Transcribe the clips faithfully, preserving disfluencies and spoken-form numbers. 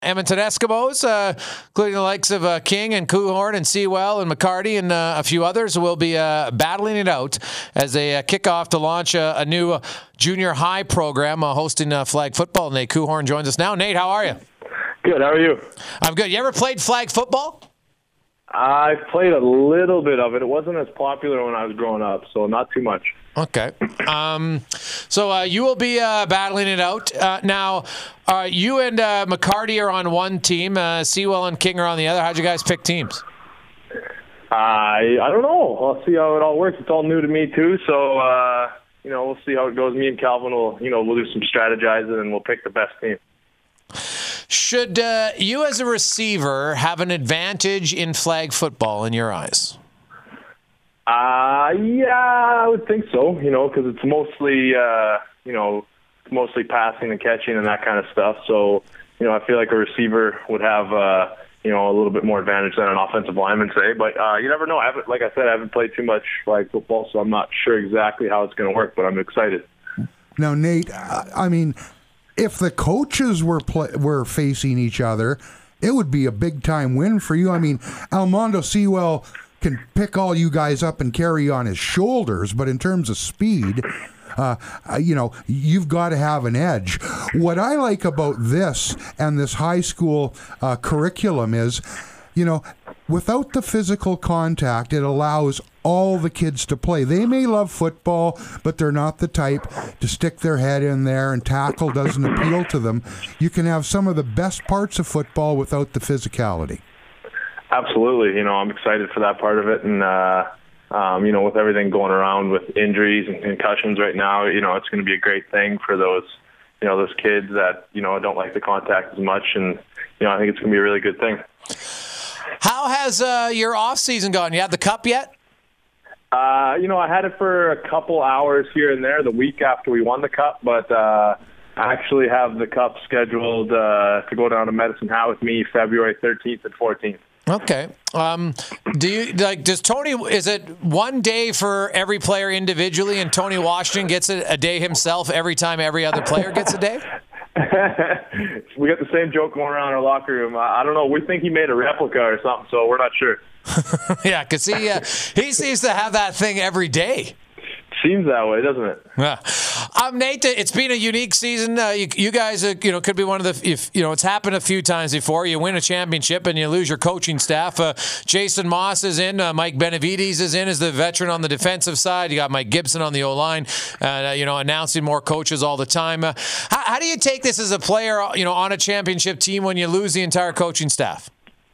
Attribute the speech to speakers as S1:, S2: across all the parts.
S1: Edmonton Eskimos, uh, including the likes of uh, King and Coehorn and Sewell and McCarty and uh, a few others, will be uh, battling it out as they uh, kick off to launch a, a new uh, junior high program uh, hosting uh, flag football. Nate Coehorn joins us now. Nate, how are you?
S2: Good. How are you?
S1: I'm good. You ever played flag football?
S2: I've played a little bit of it. It wasn't as popular when I was growing up, so not too much.
S1: Okay. Um, so uh, you will be uh, battling it out. Uh, now, uh, you and uh, McCarty are on one team. Uh, Sewell and King are on the other. How'd you guys pick teams?
S2: I I don't know. I'll see how it all works. It's all new to me, too. So, uh, you know, we'll see how it goes. Me and Calvin will, you know, we'll do some strategizing and we'll pick the best team.
S1: Should uh, you as a receiver have an advantage in flag football in your eyes?
S2: Uh, yeah, I would think so, you know, because it's mostly, uh, you know, mostly passing and catching and that kind of stuff. So, you know, I feel like a receiver would have, uh, you know, a little bit more advantage than an offensive lineman, say. But uh, you never know. I haven't, like I said, I haven't played too much flag football, so I'm not sure exactly how it's going to work, but I'm excited.
S3: Now, Nate, I mean, if the coaches were play, were facing each other, it would be a big-time win for you. I mean, Almondo Sewell can pick all you guys up and carry on his shoulders, but in terms of speed, uh, you know, you've got to have an edge. What I like about this and this high school uh, curriculum is, you know, without the physical contact, it allows all the kids to play. They may love football, but they're not the type to stick their head in there, and tackle doesn't appeal to them. You can have some of the best parts of football without the physicality.
S2: Absolutely. You know, I'm excited for that part of it. And, uh, um, you know, with everything going around with injuries and concussions right now, you know, it's going to be a great thing for those, you know, those kids that, you know, don't like the contact as much. And, you know, I think it's going to be a really good thing.
S1: How has uh, your off season gone? You had the cup yet?
S2: Uh, you know, I had it for a couple hours here and there the week after we won the cup, but uh, I actually have the cup scheduled uh, to go down to Medicine Hat with me February thirteenth and fourteenth.
S1: Okay. Um, do you like? Does Tony? Is it one day for every player individually, and Tony Washington gets a, a day himself every time every other player gets a day?
S2: We got the same joke going around our locker room. I, I don't know. We think he made a replica or something, so we're not sure.
S1: Yeah, because he uh, he seems to have that thing every day.
S2: Seems that way, doesn't it?
S1: Yeah. Um, Nate, it's been a unique season. Uh, you, you guys, uh, you know, could be one of the. If you know, it's happened a few times before. You win a championship and you lose your coaching staff. Uh, Jason Moss is in. Uh, Mike Benavides is in as the veteran on the defensive side. You got Mike Gibson on the O line. Uh, you know, announcing more coaches all the time. Uh, how, how do you take this as a player? You know, on a championship team when you lose the entire coaching staff?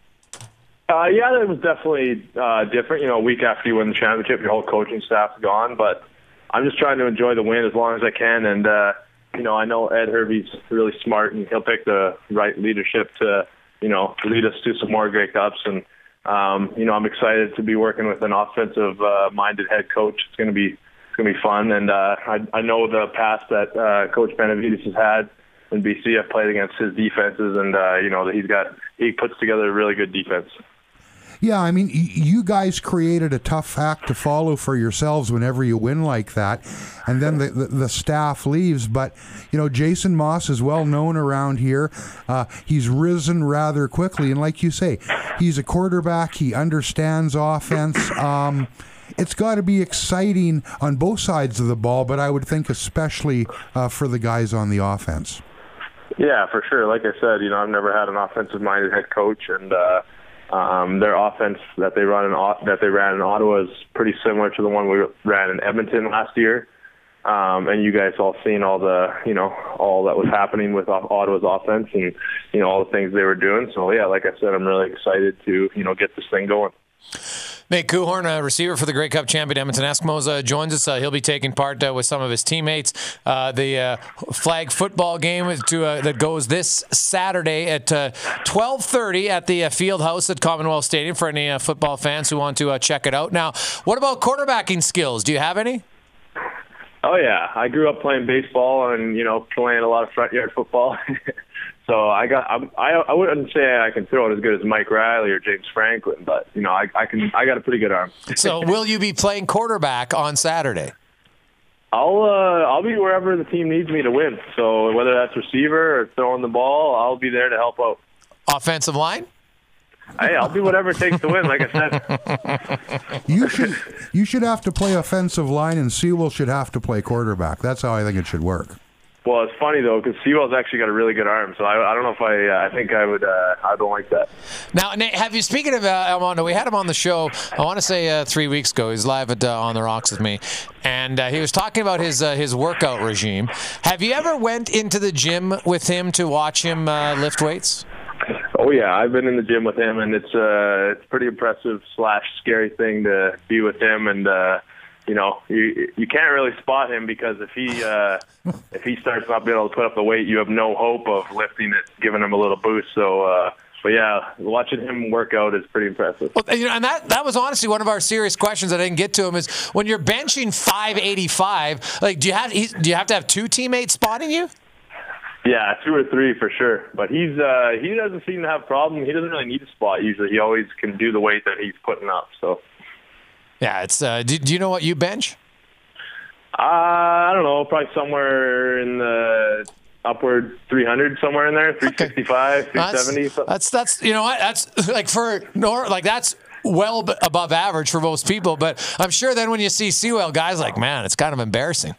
S2: Uh, yeah, it was definitely uh, different. You know, a week after you win the championship, your whole coaching staff's gone. But I'm just trying to enjoy the win as long as I can. And, uh, you know, I know Ed Hervey's really smart, and he'll pick the right leadership to, you know, lead us to some more Grey Cups. And, um, you know, I'm excited to be working with an offensive-minded uh, head coach. It's going to be it's going to be fun. And uh, I, I know the past that uh, Coach Benavides has had in B C. I've played against his defenses, and, uh, you know, that he's got he puts together a really good defense.
S3: Yeah, I mean, you guys created a tough act to follow for yourselves whenever you win like that, and then the, the, the staff leaves. But, you know, Jason Moss is well known around here. Uh, he's risen rather quickly, and like you say, he's a quarterback. He understands offense. Um, it's got to be exciting on both sides of the ball, but I would think especially uh, for the guys on the offense.
S2: Yeah, for sure. Like I said, you know, I've never had an offensive-minded head coach, and uh, Um, their offense that they run in that they ran in Ottawa is pretty similar to the one we ran in Edmonton last year. Um, and you guys all seen all the, you know, all that was happening with Ottawa's offense, and you know all the things they were doing. So yeah, like I said, I'm really excited to you know get this thing going.
S1: Nate Coehorn, a receiver for the Grey Cup champion Edmonton Eskimos, uh, joins us. Uh, he'll be taking part uh, with some of his teammates. Uh, the uh, flag football game is to, uh, that goes this Saturday at uh, twelve thirty at the uh, Field House at Commonwealth Stadium for any uh, football fans who want to uh, check it out. Now, what about quarterbacking skills? Do you have any?
S2: Oh yeah, I grew up playing baseball and you know playing a lot of front yard football. So I got I I wouldn't say I can throw it as good as Mike Riley or James Franklin, but you know I I can I got a pretty good arm.
S1: So will you be playing quarterback on Saturday?
S2: I'll uh, I'll be wherever the team needs me to win. So whether that's receiver or throwing the ball, I'll be there to help out.
S1: offensive line?
S2: Hey, I'll do whatever it takes to win. Like I said,
S3: You should you should have to play offensive line, and Sewell should have to play quarterback. That's how I think it should work.
S2: well, it's funny though because Sewell's actually got a really good arm, so I, I don't know if I uh, I think I would uh, I don't like that.
S1: Now, Nate, have you, speaking of uh, Armando, we had him on the show, I want to say uh, three weeks ago. He's live at uh, On the Rocks with me, and uh, he was talking about his uh, his workout regime. Have you ever went into the gym with him to watch him uh, lift weights?
S2: Oh yeah, I've been in the gym with him, and it's uh it's pretty impressive slash scary thing to be with him, and uh, you know you you can't really spot him because if he uh, if he starts not being able to put up the weight, you have no hope of lifting it, giving him a little boost. So, uh, but yeah, watching him work out is pretty impressive.
S1: Well, you know, and that that was honestly one of our serious questions I didn't get to him is when you're benching five eighty-five, like do you have do you have to have two teammates spotting you?
S2: Yeah, two or three for sure. But he's uh, he doesn't seem to have a problem. He doesn't really need a spot usually. He always can do the weight that he's putting up. So
S1: Yeah, it's. Uh, do, do you know what you bench?
S2: uh, I don't know, probably somewhere in the upward three hundred, somewhere in there, three sixty-five, three seventy.
S1: That's, that's that's you know what that's like for nor like that's well b- above average for most people. But I'm sure then when you see Sewell, guys like, man, it's kind of embarrassing.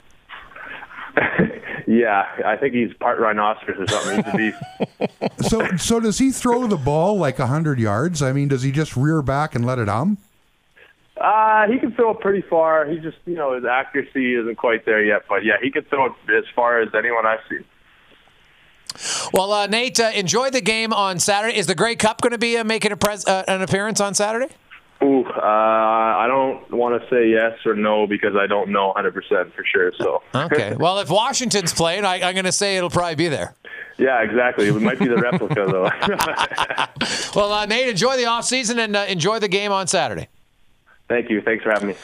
S2: Yeah, I think he's part rhinoceros or something. He's a beast.
S3: So, so does he throw the ball like a hundred yards? I mean, does he just rear back and let it hum?
S2: Uh, he can throw it pretty far. He just, you know, his accuracy isn't quite there yet. But yeah, he can throw it as far as anyone I've seen.
S1: Well, uh, Nate, uh, enjoy the game on Saturday. Is the Grey Cup going to be uh, making a pres- uh, an appearance on Saturday?
S2: Ooh, uh, I don't want to say yes or no because I don't know one hundred percent for sure. So
S1: okay. Well, if Washington's playing, I, I'm going to say it'll probably be there.
S2: Yeah, exactly. It might be the replica, though.
S1: Well, uh, Nate, enjoy the off season and uh, enjoy the game on Saturday.
S2: Thank you. Thanks for having me.